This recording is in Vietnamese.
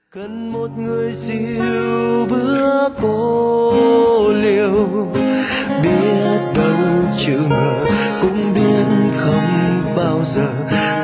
cần một người dìu bước cô liêu, biết đâu chưa ngờ cũng biết không bao giờ